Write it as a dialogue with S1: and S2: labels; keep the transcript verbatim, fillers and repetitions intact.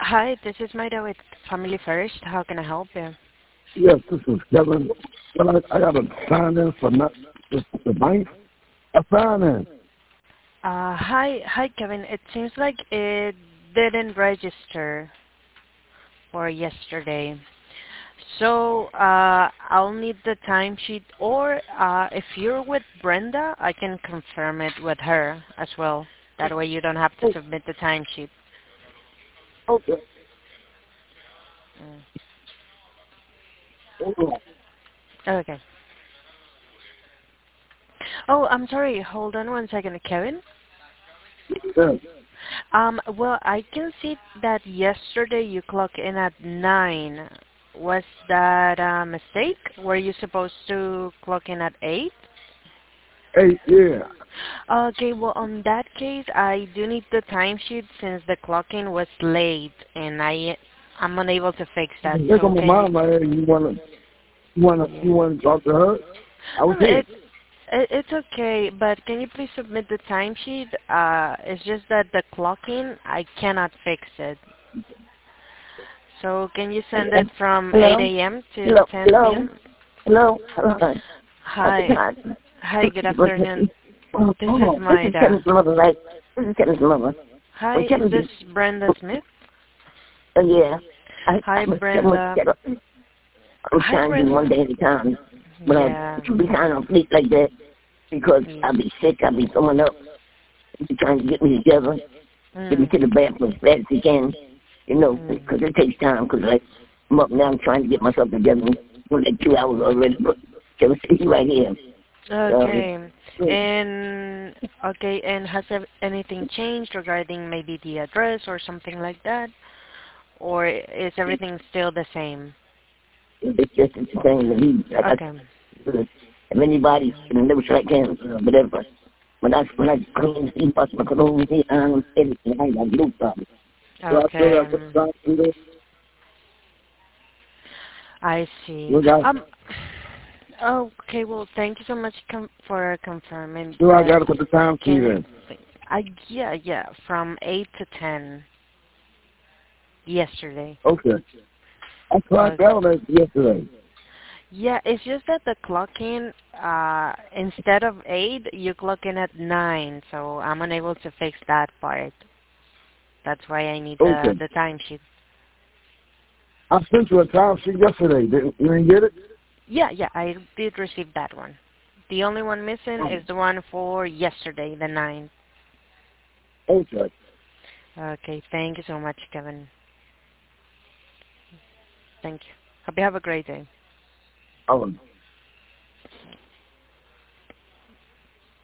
S1: Hi, this is Maida with Family First. How can I help you?
S2: Yes, this is Kevin. Well, I, I got a sign in for not just the bank. A sign in.
S1: Uh, hi, hi, Kevin. It seems like it didn't register for yesterday. So uh, I'll need the timesheet, or uh, if you're with Brenda, I can confirm it with her as well. That way you don't have to
S2: Oh,
S1: submit the timesheet.
S2: okay.
S1: Mm.
S2: Hold on.
S1: Okay. Oh, I'm sorry. Hold on one second, Kevin.
S2: Yes.
S1: Um, well, I can see that yesterday you clocked in at nine. Was that a mistake? Were you supposed to clock in at eight?
S2: Hey, yeah.
S1: Okay, well, on that case, I do need the timesheet since the clocking was late, and I I'm unable to fix that.
S2: Here
S1: So
S2: come my
S1: can you?
S2: mom right here. You wanna, you wanna,
S1: Yeah.
S2: you wanna talk to her? I was
S1: Um,
S2: here.
S1: it, it it's okay, but can you please submit the timesheet? Uh, it's just that the clocking I cannot fix it. So can you send it from eight
S3: Hello?
S1: a m to
S3: Hello?
S1: ten p
S3: Hello?
S1: m?
S3: Hello? Hello? That's
S1: Hi.
S3: God.
S1: Hi, good afternoon.
S3: Oh,
S1: This is
S3: oh, this is
S1: Maida.
S3: Kevin's mother, right? This is Kevin's mother.
S1: Hi,
S3: When
S1: is
S3: Kevin
S1: this
S3: be,
S1: Brenda Smith?
S3: uh, yeah. I,
S1: Hi,
S3: I was Kevin was
S1: Brenda.
S3: Kevin. I'm
S1: Hi,
S3: trying to do one
S1: Brenda.
S3: day at a time. But I
S1: Yeah.
S3: should be kind of sleep like that because
S1: Mm.
S3: I'll be sick, I'll be throwing up. He's trying to get me together, get me
S1: Mm.
S3: to the bathroom as fast as he can, you know,
S1: Mm.
S3: because it takes time, because like, I'm up now, I'm trying to get myself together for like two hours already, but Kevin, he's right here. Um,
S1: Okay. And okay, and has ev- anything changed regarding maybe the address or something like that? Or is everything still the same?
S3: it's just it's the same to me. Like I,
S1: Okay.
S3: if anybody can never try again, whatever. When I when I clean the bus, my clothes, the arms, everything, I got no problem.
S2: So I still
S1: Okay.
S2: have to sign in this.
S1: I see.
S2: You got,
S1: Um. Okay. Well, thank you so much com- for confirming.
S2: do I
S1: But
S2: gotta put the time sheet
S1: can you?
S2: in?
S1: I yeah yeah from eight to ten yesterday.
S2: Okay. I clocked
S1: Okay.
S2: out at yesterday.
S1: Yeah, it's just that the clocking, uh, instead of eight, you clock in at nine, so I'm unable to fix that part. That's why I need the
S2: Okay.
S1: the timesheet.
S2: I sent you a time sheet yesterday. Didn't you didn't get it?
S1: Yeah, yeah, I did receive that one. The only one missing
S2: Oh,
S1: is the one for yesterday, the ninth.
S2: okay.
S1: Okay, thank you so much, Kevin. Thank you. Hope you have a great day.
S2: Oh.